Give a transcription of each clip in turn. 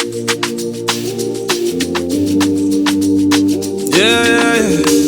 Yeah,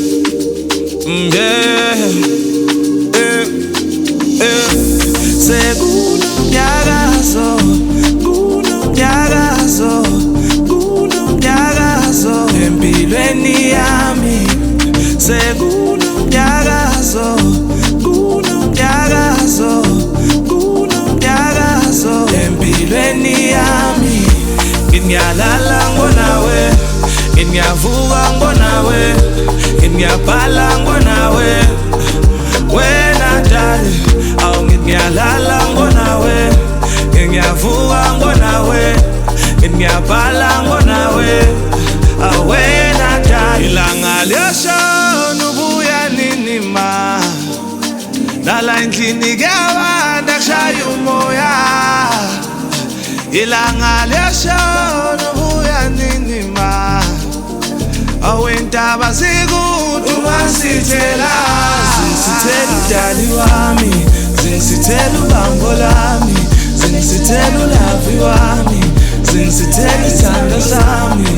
yeah, yeah, yeah. Sekunomnyakazo, kunomnyakazo, kunomnyakazo empilweni yami. Sekunomnyakazo, kunomnyakazo, kunomnyakazo empilweni yami. Nginyalala ngonawe, nginyavuka ngonawe, nginyabhala ngonawe. Wena dali, awu nginyalala ngonawe, nginyavuka ngonawe, nginyabhala ngonawe. Awu wena dali, ilanga liyashona ubuya nini ma, nala endlini kuyabanda kushaya umoya. Ilanga liyashona ubuya nini ma, awendaba zikude ungasithela. Zingisithela udali wami, zingisithela ubambo lami, zingisithela ulavi wami, zingisithela isithando sami.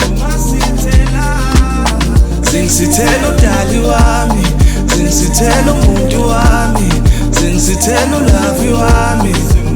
Zingisithela udali wami, zingisithela umuntu wami, zingisithela ulavi wami.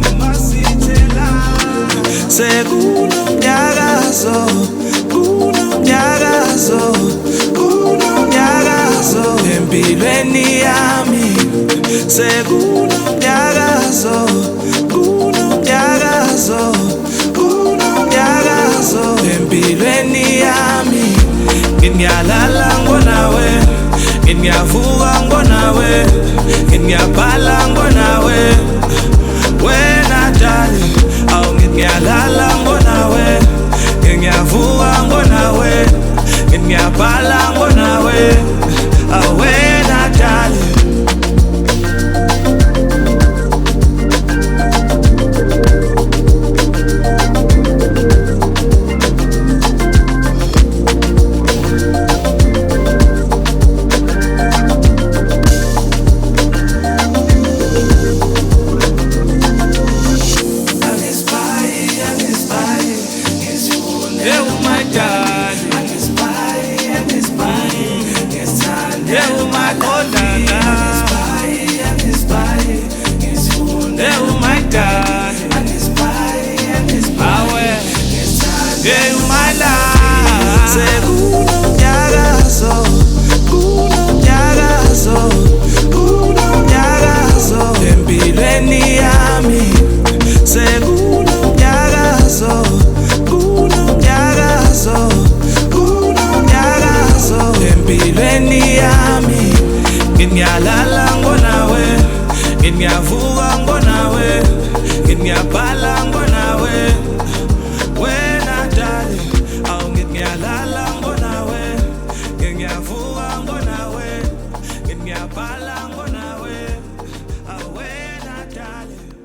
Sekunomnyakazo, kunomnyakazo, kunomnyakazo empilweni yami. Sekunomnyakazo, kunomnyakazo, kunomnyakazo empilweni yami. Nginyalala ngonawe, nginyavuka ngonawe, nginyabhala ngonawe. Wena dali, awu nginyalala ngonawe, nginyavuka ngonawe, nginyabhala ngonawe. Awu wena dali. Yeah, oh my God. Yeah, oh my God. Yeah, oh my God. Yeah, oh my life. Sekunomnyakazo, kunomnyakazo, kunomnyakazo empilweni yami. Sekunomnyakazo, kunomnyakazo, kunomnyakazo empilweni yami. Nginyalala ngonawe, nginyavuka ngonawe, nginyabhala ngonawe. Wena dali, awu nginyalala ngonawe, nginyavuka ngonawe, nginyabhala ngonawe. Awu wena dali.